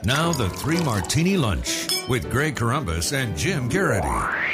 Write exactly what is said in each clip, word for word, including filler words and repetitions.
Now the Three Martini Lunch with Greg Corombos and Jim Garrity.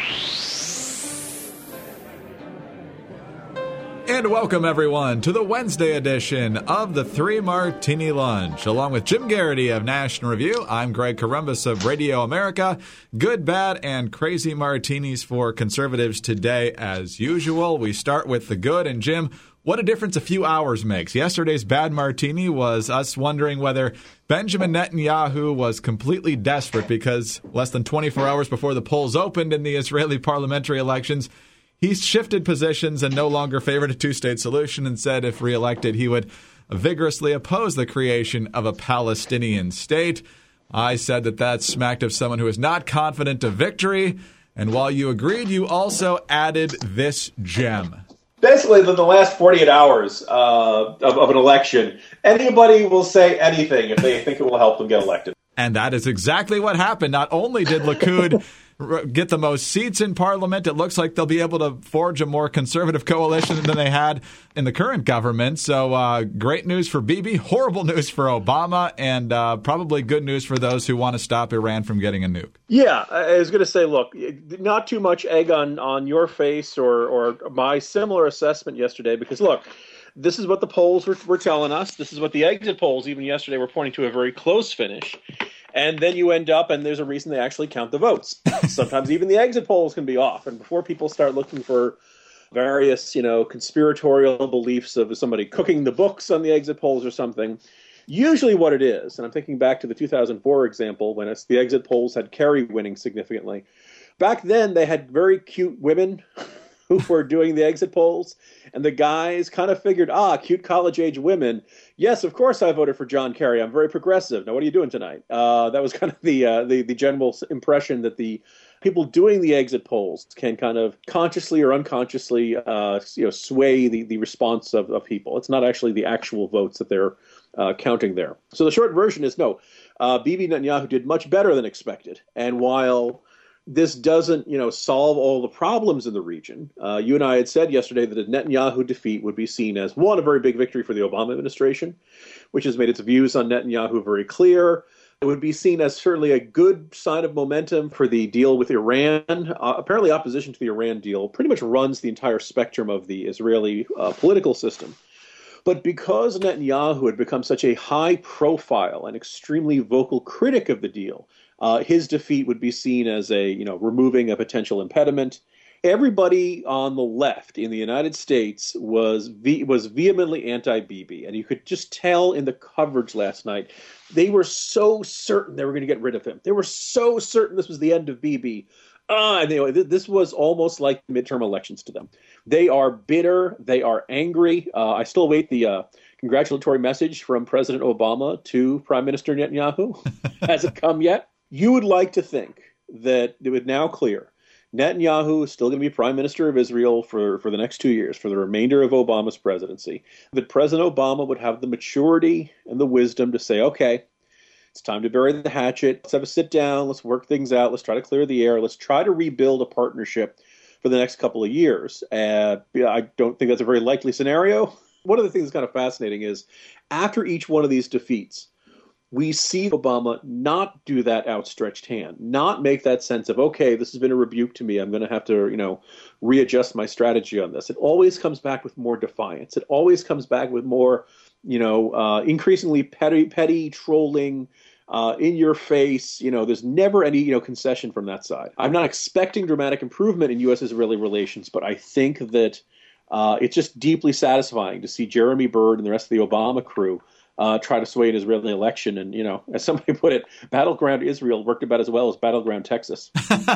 And welcome, everyone, to the Wednesday edition of the Three Martini Lunch. Along with Jim Garrity of National Review, I'm Greg Corombos of Radio America. Good, bad, and crazy martinis for conservatives today, as usual. We start with the good. And, Jim, what a difference a few hours makes. Yesterday's bad martini was us wondering whether Benjamin Netanyahu was completely desperate because less than twenty-four hours before the polls opened in the Israeli parliamentary elections, he shifted positions and no longer favored a two-state solution and said if reelected, he would vigorously oppose the creation of a Palestinian state. I said that that smacked of someone who is not confident of victory. And while you agreed, you also added this gem. Basically, in the last forty-eight hours uh, of, of an election, anybody will say anything if they think it will help them get elected. And that is exactly what happened. Not only did Likud get the most seats in Parliament, it looks like they'll be able to forge a more conservative coalition than they had in the current government. So uh, great news for Bibi, horrible news for Obama, and uh, probably good news for those who want to stop Iran from getting a nuke. Yeah, I was going to say, look, not too much egg on, on your face or, or my similar assessment yesterday, because, look, this is what the polls were, were telling us. This is what the exit polls, even yesterday, were pointing to a very close finish. And then you end up, and there's a reason they actually count the votes. Sometimes even the exit polls can be off. And before people start looking for various, you know, conspiratorial beliefs of somebody cooking the books on the exit polls or something, usually what it is, and I'm thinking back to the two thousand four example when it's, the exit polls had Kerry winning significantly. Back then, they had very cute women who were doing the exit polls, and the guys kind of figured, ah, cute college-age women. Yes, of course I voted for John Kerry. I'm very progressive. Now, what are you doing tonight? Uh, that was kind of the, uh, the the general impression that the people doing the exit polls can kind of consciously or unconsciously uh, you know, sway the, the response of, of people. It's not actually the actual votes that they're uh, counting there. So the short version is no, uh, Bibi Netanyahu did much better than expected. And while this doesn't, you know, solve all the problems in the region, Uh, you and I had said yesterday that a Netanyahu defeat would be seen as, one, a very big victory for the Obama administration, which has made its views on Netanyahu very clear. It would be seen as certainly a good sign of momentum for the deal with Iran. Uh, apparently, opposition to the Iran deal pretty much runs the entire spectrum of the Israeli uh, political system. But because Netanyahu had become such a high-profile and extremely vocal critic of the deal, Uh, his defeat would be seen as a, you know, removing a potential impediment. Everybody on the left in the United States was ve- was vehemently anti-Bibi, and you could just tell in the coverage last night. They were so certain they were going to get rid of him. They were so certain this was the end of Bibi. Uh, and anyway, th- this was almost like midterm elections to them. They are bitter. They are angry. Uh, I still await the uh, congratulatory message from President Obama to Prime Minister Netanyahu. Hasn't come yet. You would like to think that it would now clear Netanyahu is still going to be Prime Minister of Israel for, for the next two years, for the remainder of Obama's presidency, that President Obama would have the maturity and the wisdom to say, okay, it's time to bury the hatchet. Let's have a sit down. Let's work things out. Let's try to clear the air. Let's try to rebuild a partnership for the next couple of years. Uh, I don't think that's a very likely scenario. One of the things that's kind of fascinating is after each one of these defeats, we see Obama not do that outstretched hand, not make that sense of, okay, this has been a rebuke to me. I'm going to have to, you know, readjust my strategy on this. It always comes back with more defiance. It always comes back with more, you know, uh, increasingly petty, petty trolling, uh, in your face. You know, there's never any, you know, concession from that side. I'm not expecting dramatic improvement in U S-Israeli relations, but I think that uh, it's just deeply satisfying to see Jeremy Bird and the rest of the Obama crew Uh, try to sway an Israeli election. And, you know, as somebody put it, Battleground Israel worked about as well as Battleground Texas.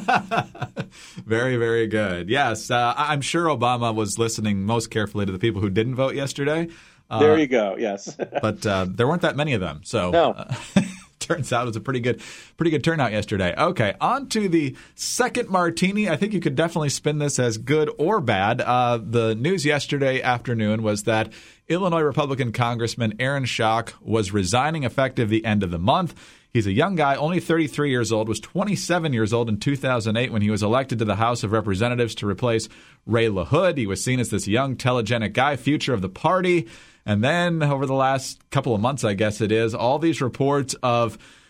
Very, very good. Yes, uh, I'm sure Obama was listening most carefully to the people who didn't vote yesterday. Uh, there you go, yes. but uh, there weren't that many of them. So no. uh, turns out it was a pretty good pretty good turnout yesterday. Okay, on to the second martini. I think you could definitely spin this as good or bad. Uh, the news yesterday afternoon was that Illinois Republican Congressman Aaron Schock was resigning effective the end of the month. He's a young guy, only thirty-three years old, was twenty-seven years old in two thousand eight when he was elected to the House of Representatives to replace Ray LaHood. He was seen as this young, telegenic guy, future of the party. And then over the last couple of months, I guess it is, all these reports of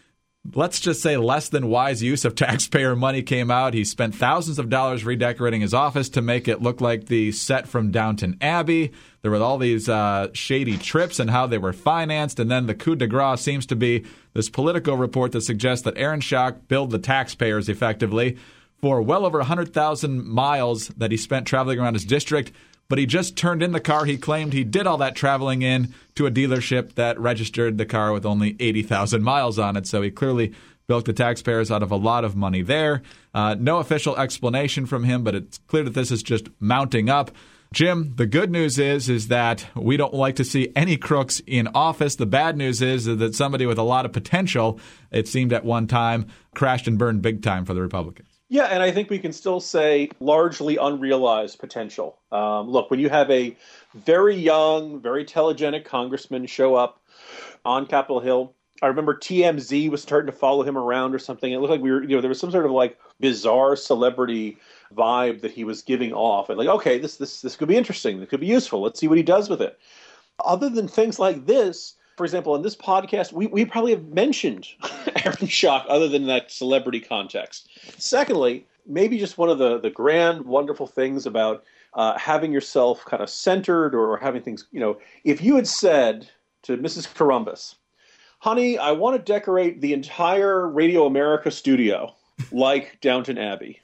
let's just say, less than wise use of taxpayer money came out. He spent thousands of dollars redecorating his office to make it look like the set from Downton Abbey. There were all these uh, shady trips and how they were financed. And then the coup de grace seems to be this Politico report that suggests that Aaron Schock billed the taxpayers effectively for well over one hundred thousand miles that he spent traveling around his district. But he just turned in the car he claimed he did all that traveling in to a dealership that registered the car with only eighty thousand miles on it. So he clearly bilked the taxpayers out of a lot of money there. Uh, no official explanation from him, but it's clear that this is just mounting up. Jim, the good news is is that we don't like to see any crooks in office. The bad news is that somebody with a lot of potential, it seemed at one time, crashed and burned big time for the Republicans. Yeah, and I think we can still say largely unrealized potential. Um, look, when you have a very young, very telegenic congressman show up on Capitol Hill, I remember T M Z was starting to follow him around or something. It looked like we were, you know, there was some sort of like bizarre celebrity vibe that he was giving off. And like, okay, this this this could be interesting. This could be useful. Let's see what he does with it. Other than things like this, for example, in this podcast, we, we probably have mentioned Aaron Schock other than that celebrity context. Secondly, maybe just one of the, the grand, wonderful things about uh, having yourself kind of centered or, or having things, you know, if you had said to Missus Columbus, honey, I want to decorate the entire Radio America studio like Downton Abbey.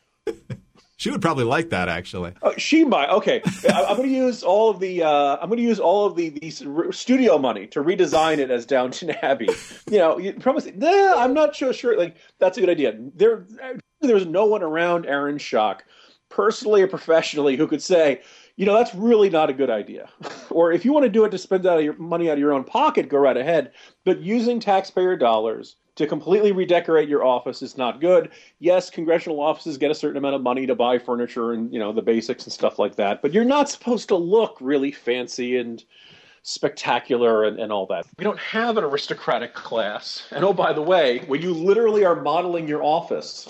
She would probably like that, actually. Uh, she might. Okay, I, I'm going to use all of the. Uh, I'm going to use all of the, the studio money to redesign it as Downton Abbey. You know, you probably. Nah, I'm not so sure. Like that's a good idea. There, there was no one around Aaron Schock, personally or professionally, who could say, you know, that's really not a good idea. Or if you want to do it to spend out of your money out of your own pocket, go right ahead. But using taxpayer dollars to completely redecorate your office is not good. Yes, congressional offices get a certain amount of money to buy furniture and, you know, the basics and stuff like that. But you're not supposed to look really fancy and spectacular and, and all that. We don't have an aristocratic class. And oh, by the way, when you literally are modeling your office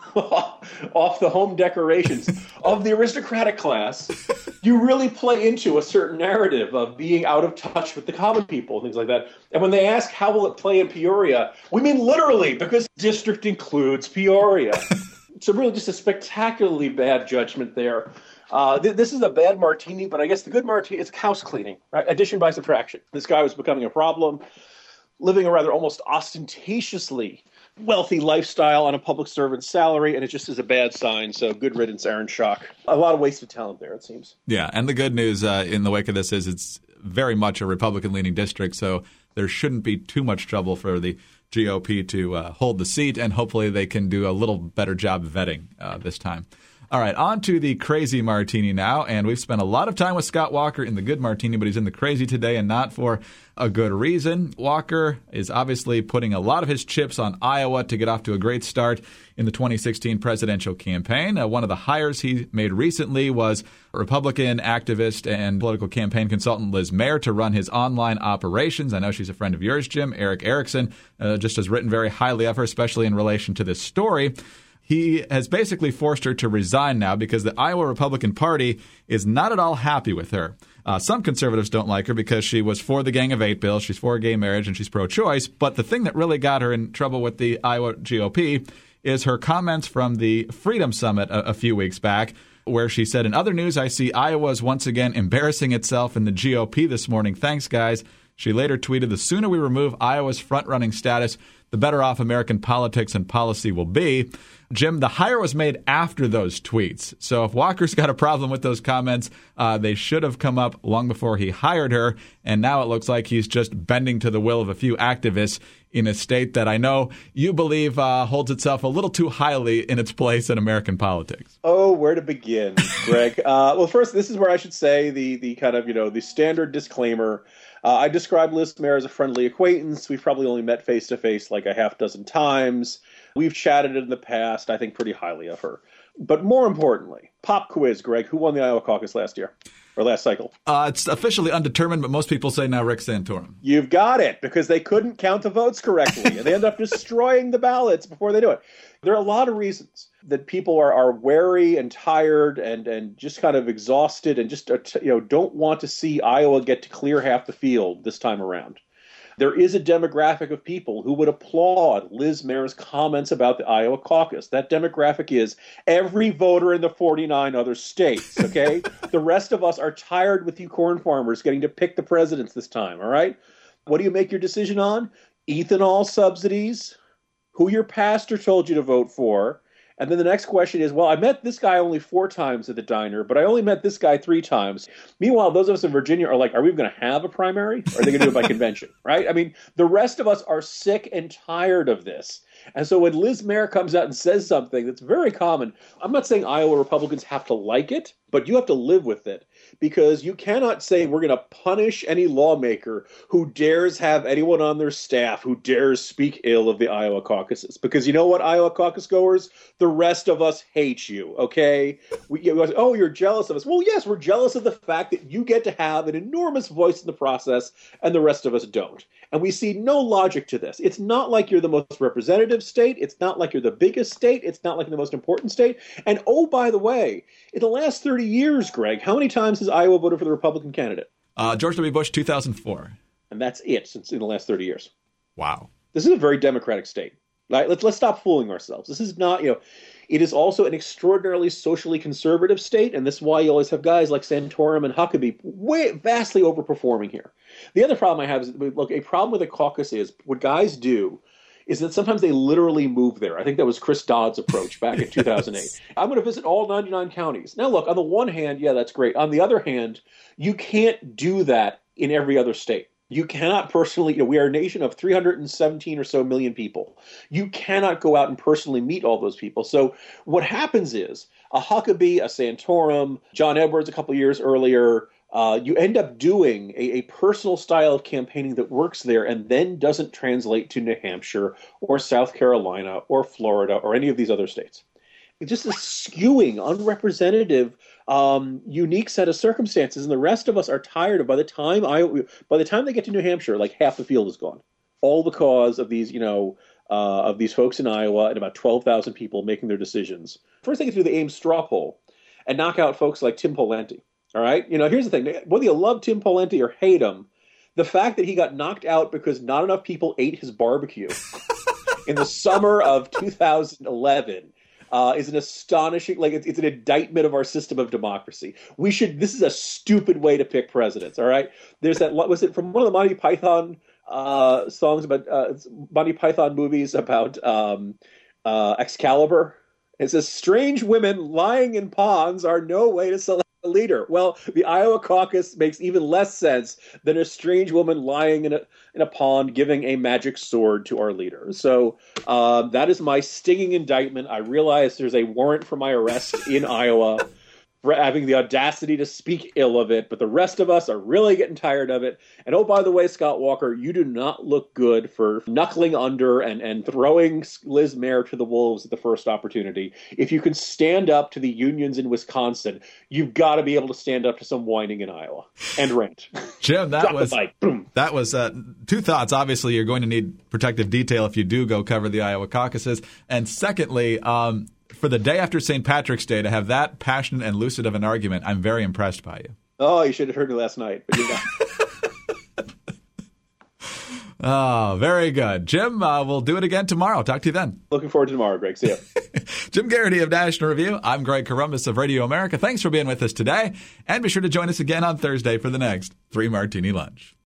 off the home decorations of the aristocratic class, you really play into a certain narrative of being out of touch with the common people, things like that. And when they ask how will it play in Peoria, we mean literally, because district includes Peoria. So really just a spectacularly bad judgment there. Uh, th- this is a bad martini, but I guess the good martini is house cleaning, right? Addition by subtraction. This guy was becoming a problem, living a rather almost ostentatiously wealthy lifestyle on a public servant's salary, and it just is a bad sign. So good riddance, Aaron Schock. A lot of wasted talent there, it seems. Yeah, and the good news uh, in the wake of this is it's very much a Republican-leaning district, so there shouldn't be too much trouble for the G O P to uh, hold the seat, and hopefully they can do a little better job vetting uh, this time. All right, on to the crazy martini now, and we've spent a lot of time with Scott Walker in the good martini, but he's in the crazy today, and not for a good reason. Walker is obviously putting a lot of his chips on Iowa to get off to a great start in the twenty sixteen presidential campaign. Uh, one of the hires he made recently was Republican activist and political campaign consultant Liz Mayer to run his online operations. I know she's a friend of yours, Jim. Eric Erickson uh, just has written very highly of her, especially in relation to this story. He has basically forced her to resign now because the Iowa Republican Party is not at all happy with her. Uh, some conservatives don't like her because she was for the Gang of Eight bill, she's for gay marriage, and she's pro-choice. But the thing that really got her in trouble with the Iowa G O P is her comments from the Freedom Summit a, a few weeks back, where she said, in other news, I see Iowa is once again embarrassing itself in the G O P this morning. Thanks, guys. She later tweeted, the sooner we remove Iowa's front-running status, the better off American politics and policy will be. Jim, the hire was made after those tweets. So if Walker's got a problem with those comments, uh, they should have come up long before he hired her. And now it looks like he's just bending to the will of a few activists in a state that I know you believe uh, holds itself a little too highly in its place in American politics. Oh, where to begin, Greg? uh, well, first, this is where I should say the the kind of, you know, the standard disclaimer. Uh, I describe Liz Mayer as a friendly acquaintance. We've probably only met face-to-face like a half dozen times. We've chatted in the past, I think, pretty highly of her. But more importantly, pop quiz, Greg, who won the Iowa caucus last year? Or last cycle? Uh, it's officially undetermined, but most people say now Rick Santorum. You've got it, because they couldn't count the votes correctly. And they end up destroying the ballots before they do it. There are a lot of reasons that people are, are wary and tired and, and just kind of exhausted and just, you know, don't want to see Iowa get to clear half the field this time around. There is a demographic of people who would applaud Liz Mair's comments about the Iowa caucus. That demographic is every voter in the forty-nine other states, okay? The rest of us are tired with you corn farmers getting to pick the presidents this time, all right? What do you make your decision on? Ethanol subsidies, who your pastor told you to vote for. And then the next question is, well, I met this guy only four times at the diner, but I only met this guy three times. Meanwhile, those of us in Virginia are like, are we going to have a primary? Or are they going to do it by convention, right? I mean, the rest of us are sick and tired of this. And so when Liz Mair comes out and says something that's very common, I'm not saying Iowa Republicans have to like it, but you have to live with it, because you cannot say we're going to punish any lawmaker who dares have anyone on their staff who dares speak ill of the Iowa caucuses. Because you know what, Iowa caucus goers? The rest of us hate you, okay? We, you know, oh, you're jealous of us. Well, yes, we're jealous of the fact that you get to have an enormous voice in the process and the rest of us don't. And we see no logic to this. It's not like you're the most representative state. It's not like you're the biggest state. It's not like you're the most important state. And oh, by the way, in the last thirty years, Greg, how many times has Iowa voted for the Republican candidate? Uh, George W. Bush, two thousand four. And that's it since in the last thirty years. Wow. This is a very democratic state. Right? Let's, let's stop fooling ourselves. This is not, you know, it is also an extraordinarily socially conservative state, and this is why you always have guys like Santorum and Huckabee way vastly overperforming here. The other problem I have is, look, a problem with a caucus is what guys do is that sometimes they literally move there. I think that was Chris Dodd's approach back in two thousand eight. Yes. I'm going to visit all ninety-nine counties. Now, look, on the one hand, yeah, that's great. On the other hand, you can't do that in every other state. You cannot personally, you know, we are a nation of three hundred seventeen or so million people. You cannot go out and personally meet all those people. So what happens is a Huckabee, a Santorum, John Edwards a couple years earlier, uh, you end up doing a, a personal style of campaigning that works there and then doesn't translate to New Hampshire or South Carolina or Florida or any of these other states. It's just a skewing, unrepresentative, um, unique set of circumstances, and the rest of us are tired of. By the time I, by the time they get to New Hampshire, like half the field is gone, all because of these, you know, uh, of these folks in Iowa and about twelve thousand people making their decisions. First, they get to do the Ames straw poll and knock out folks like Tim Pawlenty. All right, you know, here's the thing: whether you love Tim Pawlenty or hate him, the fact that he got knocked out because not enough people ate his barbecue in the summer of two thousand eleven. Uh, is an astonishing, like it's, it's an indictment of our system of democracy. We should, this is a stupid way to pick presidents, all right? There's that, was it from one of the Monty Python uh, songs about, uh, Monty Python movies about um, uh, Excalibur? It says, strange women lying in ponds are no way to select a leader. Well, the Iowa caucus makes even less sense than a strange woman lying in a in a pond giving a magic sword to our leader. So um, that is my stinging indictment. I realize there's a warrant for my arrest in Iowa for having the audacity to speak ill of it, but the rest of us are really getting tired of it. And oh, by the way, Scott Walker, you do not look good for knuckling under and, and throwing Liz Mair to the wolves at the first opportunity. If you can stand up to the unions in Wisconsin, you've got to be able to stand up to some whining in Iowa. And rent. Jim, that was that was uh, two thoughts. Obviously, you're going to need protective detail if you do go cover the Iowa caucuses. And secondly, um, for the day after Saint Patrick's Day, to have that passionate and lucid of an argument, I'm very impressed by you. Oh, you should have heard me last night, but you're not. Oh, very good. Jim, uh, we'll do it again tomorrow. Talk to you then. Looking forward to tomorrow, Greg. See ya. Jim Garrity of National Review. I'm Greg Corombos of Radio America. Thanks for being with us today. And be sure to join us again on Thursday for the next Three Martini Lunch.